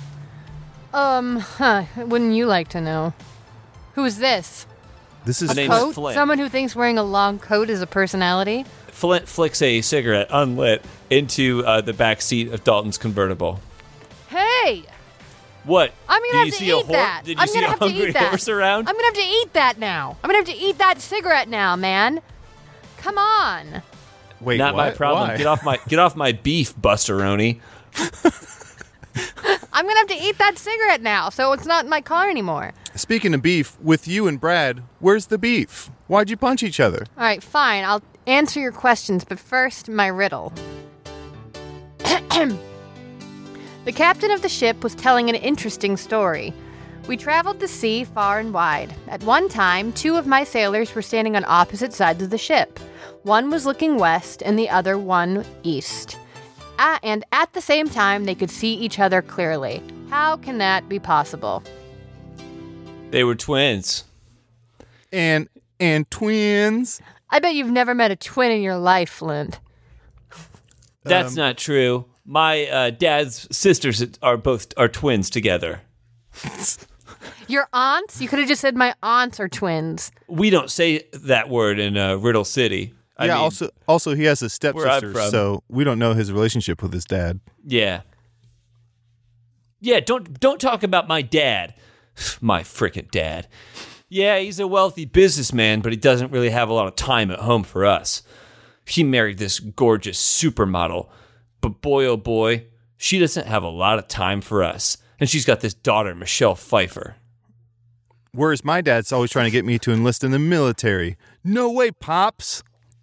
Um, huh, wouldn't you like to know? Who is this? This is My name is Coat? Flint. Someone who thinks wearing a long coat is a personality? Flint flicks a cigarette, unlit, into uh, the back seat of Dalton's convertible. Hey! What? I'm Did gonna you have to see a eat hor- that. Did you I'm see gonna a have to hungry eat that. horse around? I'm gonna have to eat that now. I'm gonna have to eat that cigarette now, man. Come on. Wait, Not my what? problem. Why? Get off my get off my beef, Busteroni. I'm gonna have to eat that cigarette now, so it's not in my car anymore. Speaking of beef, with you and Brad, where's the beef? Why'd you punch each other? All right, fine. I'll answer your questions, but first, my riddle. The captain of the ship was telling an interesting story. We traveled the sea far and wide. At one time, two of my sailors were standing on opposite sides of the ship. One was looking west and the other one east. Ah, and at the same time, they could see each other clearly. How can that be possible? They were twins. And and twins. I bet you've never met a twin in your life, Flint. That's Um, not true. My uh, dad's sisters are both are twins together. Your aunts? You could have just said my aunts are twins. We don't say that word in uh, Riddle City. I yeah, mean, also also he has a Where I'm stepsister, from. so we don't know his relationship with his dad. yeah, yeah. Don't don't talk about my dad. My frickin' dad. Yeah, he's a wealthy businessman, but he doesn't really have a lot of time at home for us. He married this gorgeous supermodel, but boy, oh boy, she doesn't have a lot of time for us. And she's got this daughter, Michelle Pfeiffer. Whereas my dad's always trying to get me to enlist in the military. No way, Pops.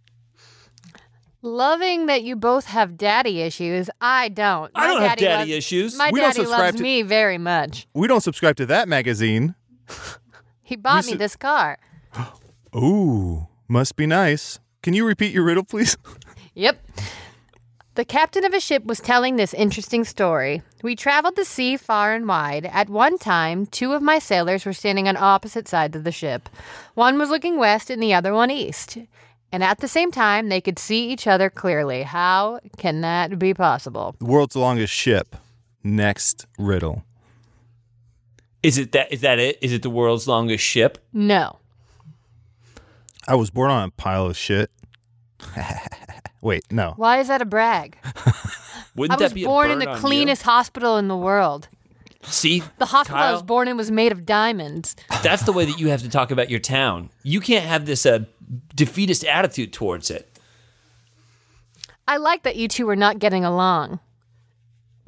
Loving that you both have daddy issues. I don't. I don't have daddy loves- issues. My We don't daddy subscribe loves to- me very much. We don't subscribe to that magazine. He bought We me su- this car. Ooh, must be nice. Can you repeat your riddle, please? Yep. The captain of a ship was telling this interesting story. We traveled the sea far and wide. At one time, two of my sailors were standing on opposite sides of the ship. One was looking west and the other one east. And at the same time, they could see each other clearly. How can that be possible? The world's longest ship. Next riddle. Is it that? Is that it? Is it the world's longest ship? No. I was born on a pile of shit. Wait, no. Why is that a brag? Wouldn't I was that be born a in burn the on you? cleanest hospital in the world. See, The hospital I Kyle? was born in was made of diamonds. That's the way that you have to talk about your town. You can't have this uh, defeatist attitude towards it. I like that you two are not getting along.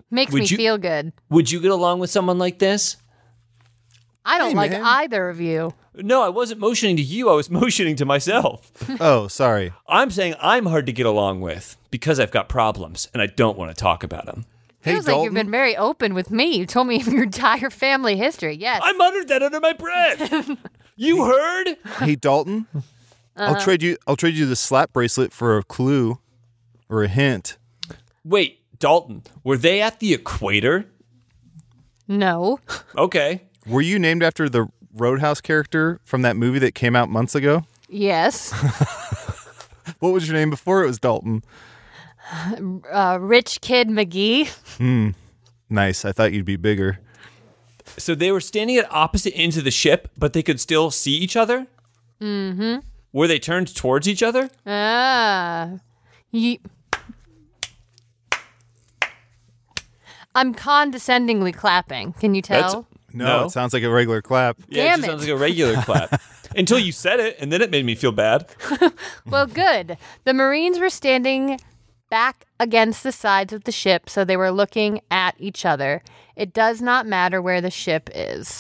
Makes Would me you- feel good. Would you get along with someone like this? I don't Hey, like man. either of you. No, I wasn't motioning to you. I was motioning to myself. Oh, sorry. I'm saying I'm hard to get along with because I've got problems and I don't want to talk about them. Hey, Feels like Dalton. you've been very open with me. You told me your entire family history. Yes. I muttered that under my breath. You heard? Hey, Dalton. Uh-huh. I'll trade you. I'll trade you the slap bracelet for a clue or a hint. Wait, Dalton, were they at the equator? No. Okay. Were you named after the Roadhouse character from that movie that came out months ago? Yes. What was your name before it was Dalton? Uh, Rich Kid McGee. Hmm. Nice. I thought you'd be bigger. So they were standing at opposite ends of the ship, but they could still see each other? Mm-hmm. Were they turned towards each other? Ah. Ye- I'm condescendingly clapping. Can you tell? That's- No, No. it sounds like a regular clap. Yeah, Damn it just it. sounds like a regular clap. Until you said it, and then it made me feel bad. Well, good. The Marines were standing back against the sides of the ship, so they were looking at each other. It does not matter where the ship is.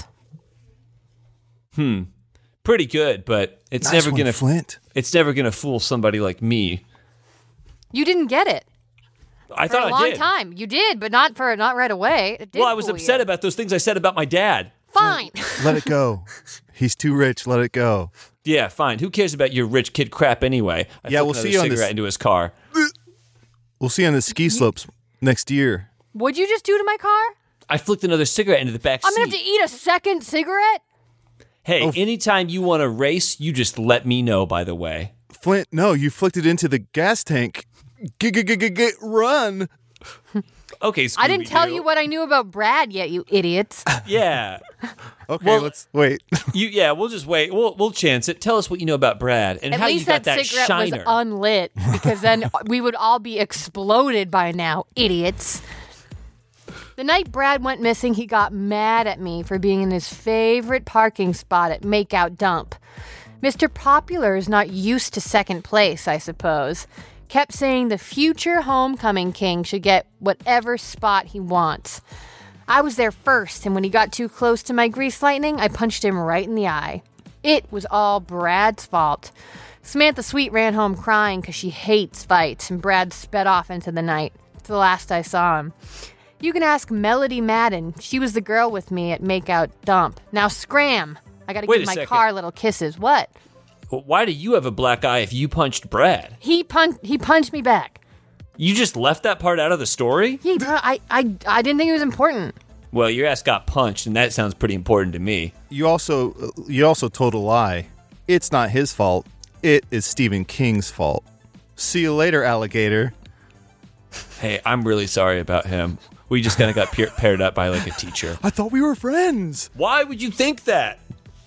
Hmm. Pretty good, but it's Nice never one, gonna Flint. It's never gonna fool somebody like me. You didn't get it I for thought a I long did. time. You did, but not for not right away. It did Well, I was fool upset you. about those things I said about my dad. Fine. Let it go. He's too rich. Let it go. Yeah, fine. Who cares about your rich kid crap anyway? I Yeah, flipped we'll another see you on cigarette this- into his car. We'll see you on the ski slopes next year. What'd you just do to my car? I flicked another cigarette into the back I'm seat. gonna have to eat a second cigarette? Hey, Oh. anytime you want to race, you just let me know, by the way. Flint, no, you flicked it into the gas tank. G g g g g run. Okay, I didn't tell Scooby-Doo. you what I knew about Brad yet, you idiots. Yeah. Okay, Well- let's wait. You yeah, we'll just wait. We'll we'll chance it. Tell us what you know about Brad and At how you least got that, that, cigarette shiner. was unlit, because then we would all be exploded by now, idiots. The night Brad went missing, he got mad at me for being in his favorite parking spot at Makeout Dump. Mister Popular is not used to second place, I suppose. Kept saying the future homecoming king should get whatever spot he wants. I was there first, and when he got too close to my grease lightning, I punched him right in the eye. It was all Brad's fault. Samantha Sweet ran home crying because she hates fights, and Brad sped off into the night. It's the last I saw him. You can ask Melody Madden. She was the girl with me at Makeout Dump. Now scram! I gotta Wait give a my second. car little kisses. What? Well, why do you have a black eye if you punched Brad? He punched. He punched me back. You just left that part out of the story? He. I. I. I didn't think it was important. Well, your ass got punched, and that sounds pretty important to me. You also you also told a lie. It's not his fault. It is Stephen King's fault. See you later, alligator. Hey, I'm really sorry about him. We just kind of got peer- paired up by like a teacher. I thought we were friends. Why would you think that?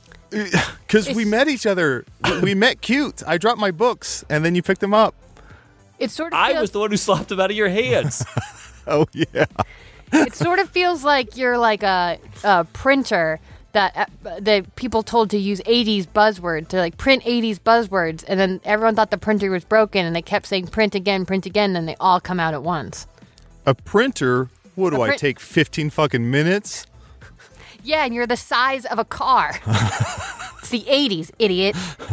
Because we met each other. We met cute. I dropped my books, and then you picked them up. It sort of. I feels, was the one who slapped him out of your hands. Oh, yeah. It sort of feels like you're like a, a printer that uh, the people told to use eighties buzzwords to like print eighties buzzwords, and then everyone thought the printer was broken, and they kept saying print again, print again, and they all come out at once. A printer? What do A I print- take fifteen fucking minutes? Yeah, and you're the size of a car. It's the eighties, idiot.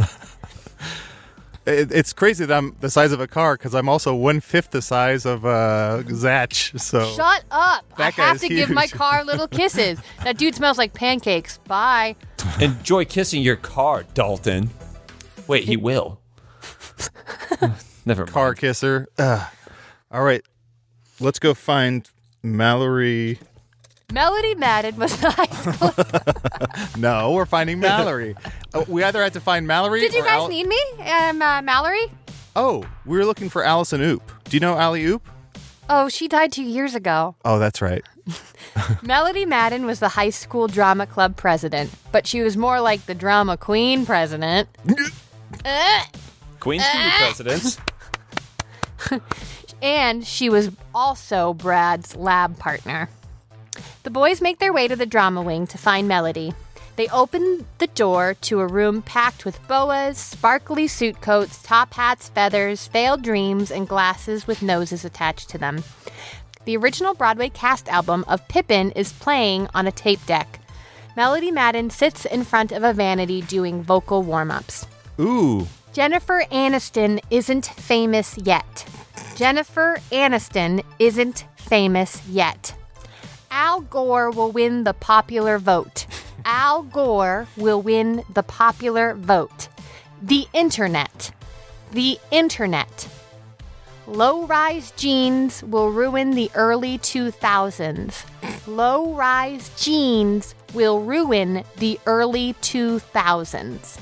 It, it's crazy that I'm the size of a car because I'm also one fifth the size of uh, Zach. So Shut up. I That have guy's to give my huge. car little kisses. That dude smells like pancakes. Bye. Enjoy kissing your car, Dalton. Wait, he will. Never mind. car kisser. Ugh. All right, let's go find Mallory. Melody Madden was the high school. No, we're finding Mallory. Uh, we either had to find Mallory. Did you or guys Al- need me? Um, uh, Mallory? Oh, we were looking for Allison Oop. Do you know Allie Oop? Oh, she died two years ago. Oh, that's right. Melody Madden was the high school drama club president, but she was more like the drama queen president. Uh, Queens can be presidents. and she was also Brad's lab partner. The boys make their way to the drama wing to find Melody. They open the door to a room packed with boas, sparkly suit coats, top hats, feathers, veiled dreams, and glasses with noses attached to them. The original Broadway cast album of Pippin is playing on a tape deck. Melody Madden sits in front of a vanity doing vocal warm-ups. Ooh. Jennifer Aniston isn't famous yet. Jennifer Aniston isn't famous yet. Al Gore will win the popular vote. Al Gore will win the popular vote. The internet. The internet. Low-rise jeans will ruin the early two thousands. Low-rise jeans will ruin the early two thousands.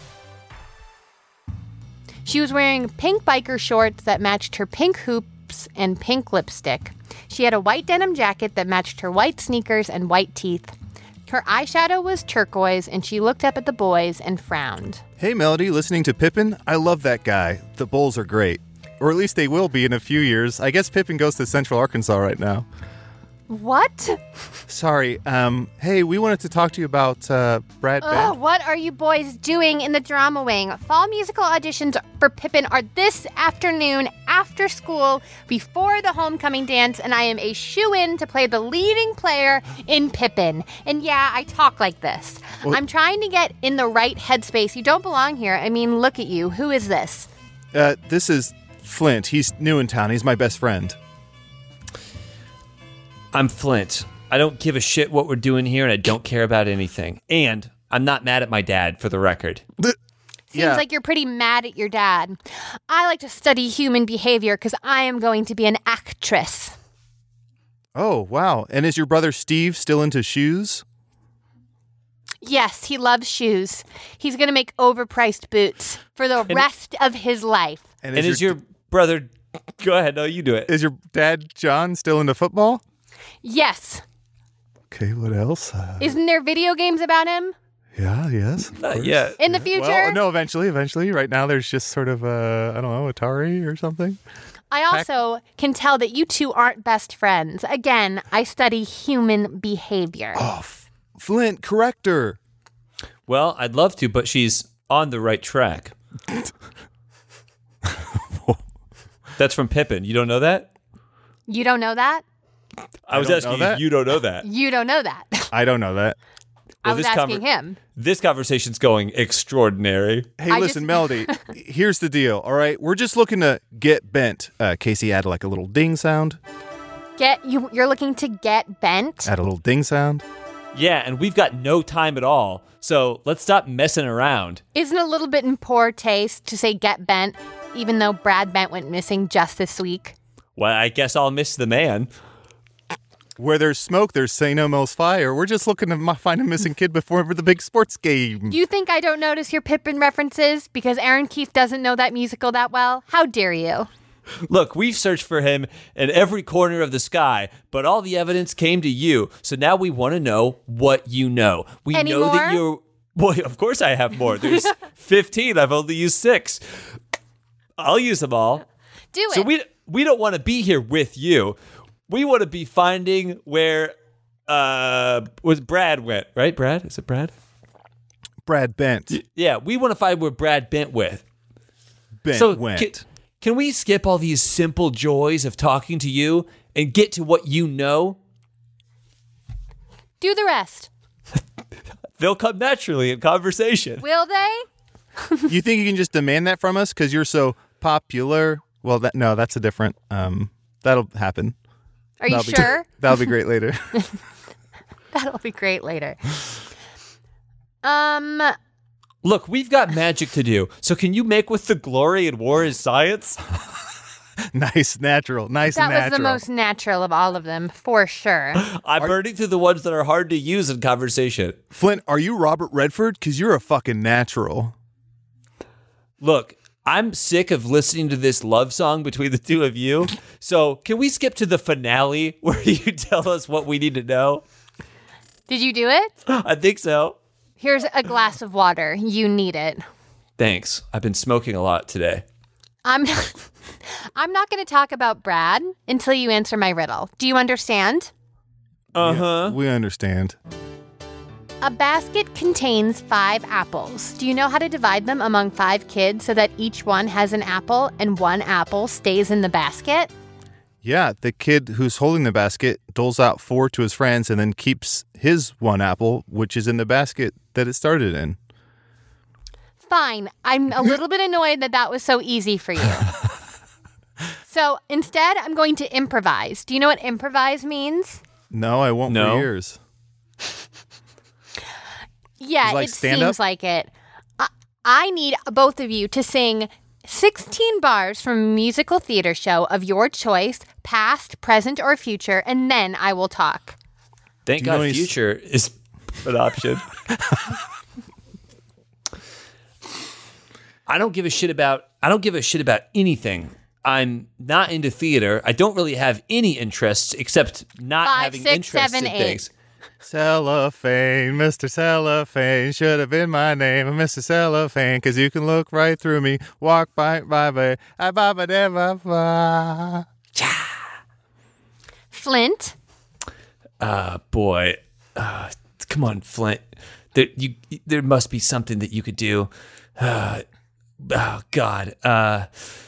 She was wearing pink biker shorts that matched her pink hoops and pink lipstick. She had a white denim jacket that matched her white sneakers and white teeth. Her eyeshadow was turquoise, and she looked up at the boys and frowned. Hey, Melody, listening to Pippin? I love that guy. The Bulls are great. Or at least they will be in a few years. I guess Pippin goes to Central Arkansas right now. What? Sorry. Um, hey, we wanted to talk to you about uh, Brad Oh, Bent. what are you boys doing in the drama wing? Fall musical auditions for Pippin are this afternoon after school before the homecoming dance, and I am a shoo-in to play the leading player in Pippin. And yeah, I talk like this. Well, I'm trying to get in the right headspace. You don't belong here. I mean, look at you. Who is this? Uh, this is Flint. He's new in town. He's my best friend. I'm Flint. I don't give a shit what we're doing here, and I don't care about anything. And I'm not mad at my dad, for the record. Seems Yeah. like you're pretty mad at your dad. I like to study human behavior because I am going to be an actress. Oh, wow. And is your brother Steve still into shoes? Yes, he loves shoes. He's going to make overpriced boots for the rest of his life. And is your brother... Go ahead. No, you do it. Is your dad, John, still into football? Yes. Okay, what else? Uh, Isn't there video games about him? yeah, yes. Not yet. In the future? Well, no, eventually, eventually. Right now, there's just sort of, uh, I don't know, Atari or something. I also can tell that you two aren't best friends. Again, I study human behavior. Oh, F- Flint, correct her. Well, I'd love to, but she's on the right track. That's from Pippin. You don't know that? You don't know that? I was don't asking know you that. if you don't know that. You don't know that. I don't know that. I Well, was this asking conver- him. This conversation's going extraordinary. Hey, I listen, just- Melody, here's the deal, all right? We're just looking to get bent. Uh, Casey added like a little ding sound. Get you you're looking to get bent? Add a little ding sound. Yeah, and we've got no time at all. So let's stop messing around. Isn't it a little bit in poor taste to say get bent, even though Brad Bent went missing just this week? Well, I guess I'll miss the man. Where there's smoke, there's Saint Elmo's fire. We're just looking to m- find a missing kid before the big sports game. You think I don't notice your Pippin references because Aaron Keefe doesn't know that musical that well? How dare you? Look, we've searched for him in every corner of the sky, but all the evidence came to you. So now we want to know what you know. We Any know that more? you're... Well, of course I have more. There's fifteen. I've only used six. I'll use them all. Do it. So we we don't want to be here with you. We want to be finding where uh was Brad went, right? Brad? Is it Brad? Brad Bent. Yeah, we want to find where Brad bent with. Bent so went. Can, can we skip all these simple joys of talking to you and get to what you know? Do the rest. They'll come naturally in conversation. Will they? You think you can just demand that from us because you're so popular? Well, that no, that's a different. Um, that'll happen. Are you That'll be- sure? That'll be great later. That'll be great later. Um, Look, we've got magic to do. So can you make with the glory and war is science? Nice, natural, nice, that natural. was the most natural of all of them, for sure. I'm burning through the ones that are hard to use in conversation. Flint, are you Robert Redford? Because you're a fucking natural. Look, I'm sick of listening to this love song between the two of you. So can we skip to the finale where you tell us what we need to know? Did you do it? I think so. Here's a glass of water. You need it. Thanks. I've been smoking a lot today. I'm I'm not going to talk about Brad until you answer my riddle. Do you understand? Uh-huh. We understand. A basket contains five apples. Do you know how to divide them among five kids so that each one has an apple and one apple stays in the basket? Yeah, the kid who's holding the basket doles out four to his friends and then keeps his one apple, which is in the basket that it started in. Fine. I'm a little bit annoyed that that was so easy for you. So instead, I'm going to improvise. Do you know what improvise means? No, I won't No. for years. Yeah, Like it stand seems up? like it. I, I need both of you to sing sixteen bars from a musical theater show of your choice, past, present, or future, and then I will talk. Thank Do you know God any s- future is an option. I don't give a shit about I don't give a shit about anything. I'm not into theater. I don't really have any interests except not Five, having six, interest seven, in eight. things. Cellophane, Mister Cellophane, should have been my name, Mister Cellophane, because you can look right through me, walk by, by, by, I, ba, ba, da, ba, ba. Flint, Uh, boy, uh, come on, Flint. There, you, there must be something that you could do. Uh, oh God. Uh,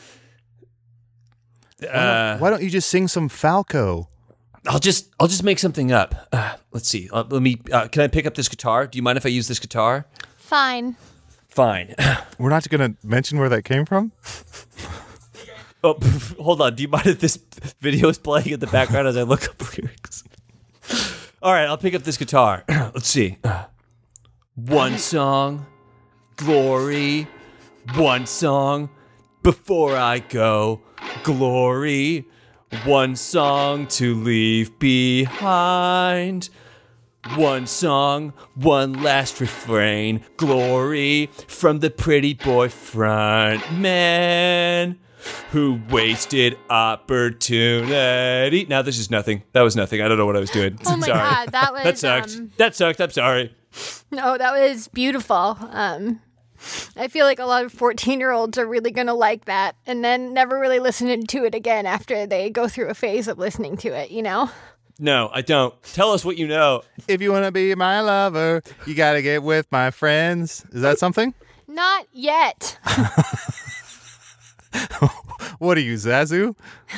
Why, uh, don't, why don't you just sing some Falco? I'll just, I'll just make something up. Uh, let's see. Uh, let me. Uh, can I pick up this guitar? Do you mind if I use this guitar? fine. Fine. We're not going to mention where that came from? Oh, hold on. Do you mind if this video is playing in the background as I look up lyrics? All right, I'll pick up this guitar. Let's see. One song, glory. One song, before I go, glory. One song to leave behind. One song, one last refrain, glory from the pretty boy front man who wasted opportunity. Now this is nothing. That was nothing. I don't know what I was doing. Oh my sorry. God, that was that sucked. um, that sucked. I'm sorry. no, that was beautiful. Um, I feel like a lot of fourteen-year-olds are really going to like that and then never really listen to it again after they go through a phase of listening to it, you know? No, I don't. Tell us what you know. If you want to be my lover, you got to get with my friends. Is that something? Not yet. What are you, Zazu?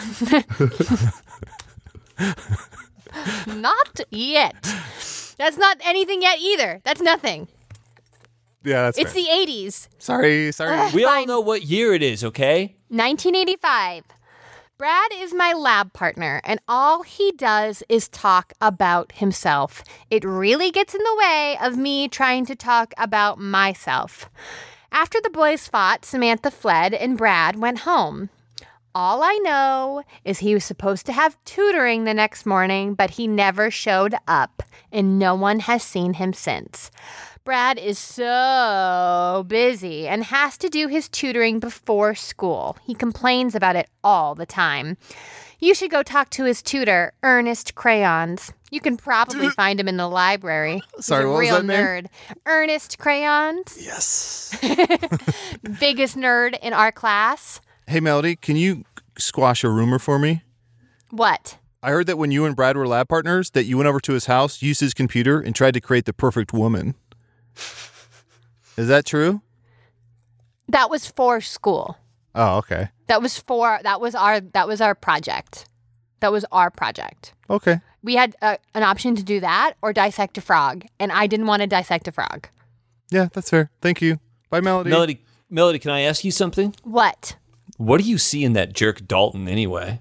Not yet. That's not anything yet either. That's nothing. Yeah, that's It's fair. the eighties. Sorry, sorry. We all Fine. know what year it is, okay? nineteen eighty-five. Brad is my lab partner, and all he does is talk about himself. It really gets in the way of me trying to talk about myself. After the boys fought, Samantha fled, and Brad went home. All I know is he was supposed to have tutoring the next morning, but he never showed up, and no one has seen him since. Brad is so busy and has to do his tutoring before school. He complains about it all the time. You should go talk to his tutor, Ernest Crayons. You can probably find him in the library. He's Sorry, a what was real that name? nerd. Ernest Crayons, Yes. biggest nerd in our class. Hey, Melody, can you squash a rumor for me? What? I heard that when you and Brad were lab partners, that you went over to his house, used his computer, and tried to create the perfect woman. Is that true? That was for school. Oh, okay. That was for that was our that was our project. That was our project. Okay. We had uh, an option to do that or dissect a frog, and I didn't want to dissect a frog. Yeah, that's fair. Thank you. Bye, Melody. Melody, Melody, can I ask you something? What? What do you see in that jerk Dalton anyway?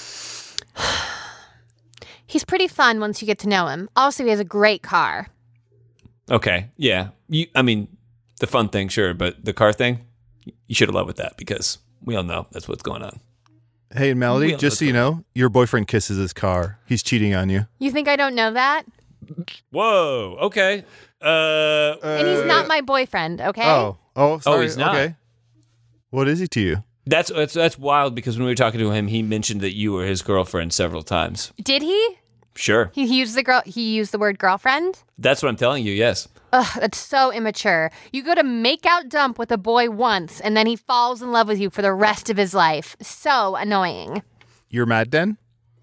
He's pretty fun once you get to know him. Also, he has a great car. Okay, yeah. You, I mean, the fun thing, sure, but the car thing, you should have led with that because we all know that's what's going on. Hey, Melody, We all just so know you know, your boyfriend kisses his car. He's cheating on you. You think I don't know that? Whoa, okay. Uh, And he's not my boyfriend, okay? Oh, oh, sorry. he's not. Okay. What is he to you? that's, that's that's wild because when we were talking to him, he mentioned that you were his girlfriend several times. Did he? Sure. He used the girl. He used the word girlfriend. That's what I'm telling you, yes. Ugh, that's so immature. You go to make out dump with a boy once, and then he falls in love with you for the rest of his life. So annoying. You're Mad Den?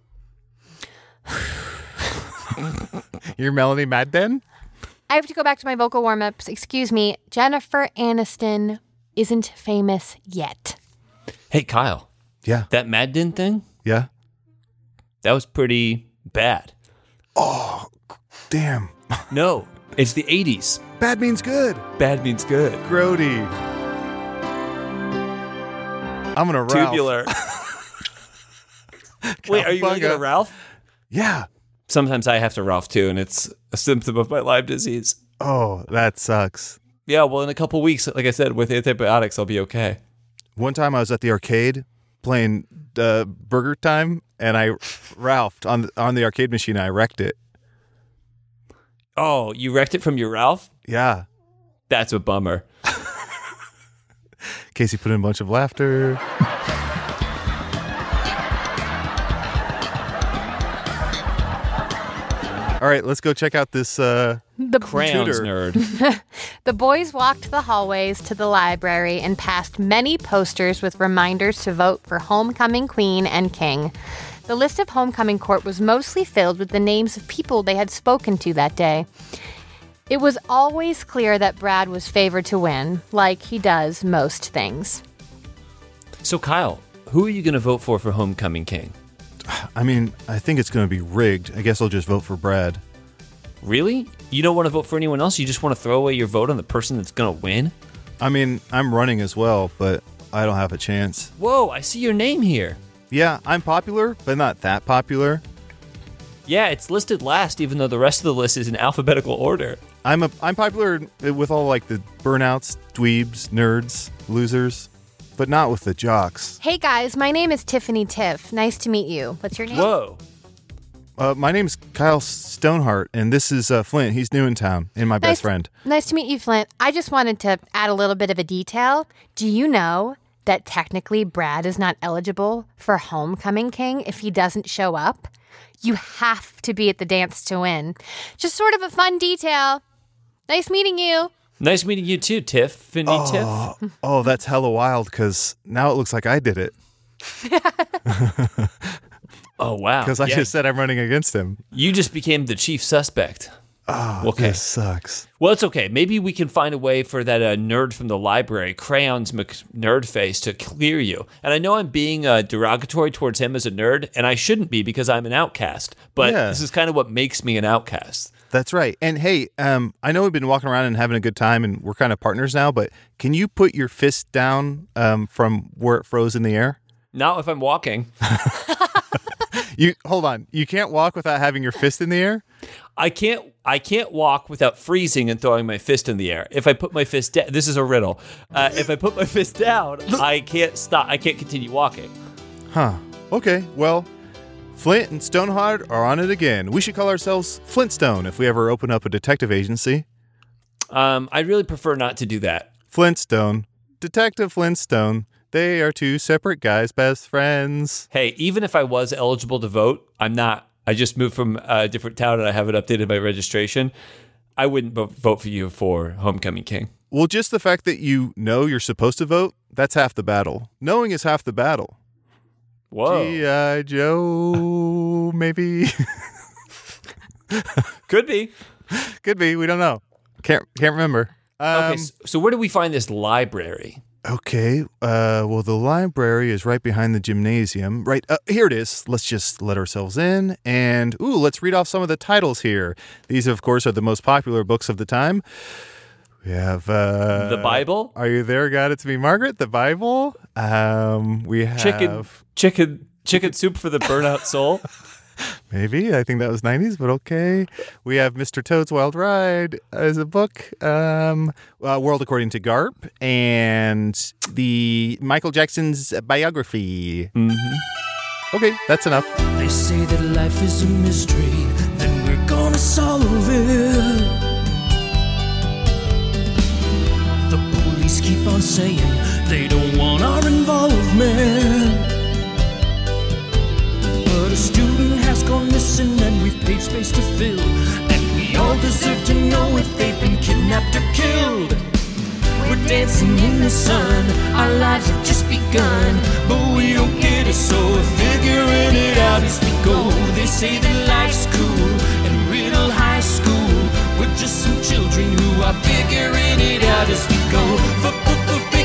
You're Melody Mad Den? I have to go back to my vocal warm-ups. Excuse me. Jennifer Aniston isn't famous yet. Hey, Kyle, Yeah. that Mad Den thing, Yeah. That was pretty bad. Oh, damn. No, it's the eighties. Bad means good. Bad means good. Grody. I'm gonna Ralph. Tubular. Wait, are you going to get a Ralph? Yeah. Sometimes I have to Ralph too, and it's a symptom of my Lyme disease. Oh, that sucks. Yeah, well, in a couple weeks, like I said, with antibiotics, I'll be okay. One time I was at the arcade playing uh, Burger Time, and I Ralphed on the, on the arcade machine. I wrecked it. Oh, you wrecked it from your Ralph? Yeah. That's a bummer. Casey put in a bunch of laughter. All right, let's go check out this uh, the crayons tutor. nerd. The boys walked the hallways to the library and passed many posters with reminders to vote for homecoming queen and king. The list of homecoming court was mostly filled with the names of people they had spoken to that day. It was always clear that Brad was favored to win, like he does most things. So, Kyle, who are you going to vote for for homecoming king? I mean, I think it's going to be rigged. I guess I'll just vote for Brad. Really? You don't want to vote for anyone else? You just want to throw away your vote on the person that's going to win? I mean, I'm running as well, but I don't have a chance. Whoa, I see your name here. Yeah, I'm popular, but not that popular. Yeah, it's listed last, even though the rest of the list is in alphabetical order. I'm a I'm popular with all like the burnouts, dweebs, nerds, losers, but not with the jocks. Hey guys, my name is Tiffany Tiff. Nice to meet you. What's your name? Whoa. Uh, my name's Kyle Stoneheart, and this is uh, Flint. He's new in town and my Nice- best friend. Nice to meet you, Flint. I just wanted to add a little bit of a detail. Do you know that technically Brad is not eligible for homecoming king if he doesn't show up? You have to be at the dance to win. Just sort of a fun detail. Nice meeting you. Nice meeting you too, Tiffany Oh, Tiff. oh, that's hella wild because now it looks like I did it Oh, wow. because I Yeah. just said I'm running against him. You just became the chief suspect. Oh, Okay. this sucks. Well, it's okay. Maybe we can find a way for that uh, nerd from the library, Crayons McNerdface, to clear you. And I know I'm being uh, derogatory towards him as a nerd, and I shouldn't be because I'm an outcast. But Yeah. this is kind of what makes me an outcast. That's right. And hey, um, I know we've been walking around and having a good time, and we're kind of partners now. But can you put your fist down um, from where it froze in the air? Not if I'm walking. You hold on. You can't walk without having your fist in the air. I can't. I can't walk without freezing and throwing my fist in the air. If I put my fist down, this is a riddle. Uh, if I put my fist down, I can't stop. I can't continue walking. Huh. Okay. Well, Flint and Stoneheart are on it again. We should call ourselves Flintstone if we ever open up a detective agency. Um, I really prefer not to do that. Flintstone, Detective Flintstone. They are two separate guys, best friends. Hey, even if I was eligible to vote, I'm not. I just moved from a different town and I haven't updated my registration. I wouldn't vo- vote for you for homecoming king. Well, just the fact that you know you're supposed to vote, that's half the battle. Knowing is half the battle. Whoa. G I. Joe, maybe. Could be. Could be. We don't know. Can't can't remember. Um, Okay, so, so where do we find this library? Okay. Uh, well, the library is right behind the gymnasium. Right. Uh, here it is. Let's just let ourselves in. And, ooh, let's read off some of the titles here. These, of course, are the most popular books of the time. We have... Uh, The Bible? Are you there, God? It's me, Margaret. The Bible. Um, we have... Chicken, chicken, chicken soup for the burnout soul. Maybe. I think that was nineties, but okay. We have Mister Toad's Wild Ride as a book. Um, uh, World According to Garp. And the Michael Jackson's biography. Mm-hmm. Okay, that's enough. They say that life is a mystery, then we're gonna solve it. The police keep on saying they don't want our involvement. But a student has gone missing and we've paid space to fill. And we all deserve to know if they've been kidnapped or killed. We're dancing in the sun, our lives have just begun. But we don't get it, so we're figuring it out as we go. They say that life's cool and riddle high school. We're just some children who are figuring it out as we go.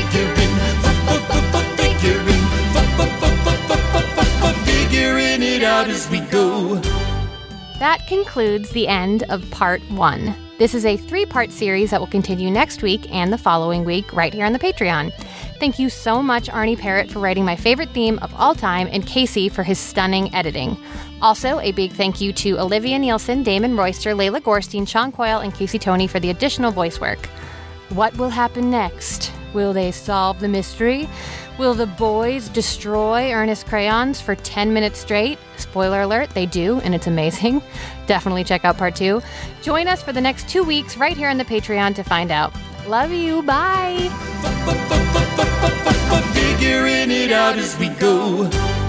For figuring, for figuring, for figuring it out out as we go. That concludes the end of part one. This is a three-part series that will continue next week and the following week right here on the Patreon. Thank you so much, Arnie Parrott, for writing my favorite theme of all time, and Casey for his stunning editing. Also, a big thank you to Olivia Nielsen, Damon Royster, Layla Gorstein, Sean Coyle, and Casey Toney for the additional voice work. What will happen next? Will they solve the mystery? Will the boys destroy Ernest Crayons for ten minutes straight? Spoiler alert, they do, and it's amazing. Definitely check out part two. Join us for the next two weeks right here on the Patreon to find out. Love you. Bye. Figuring it out as we go.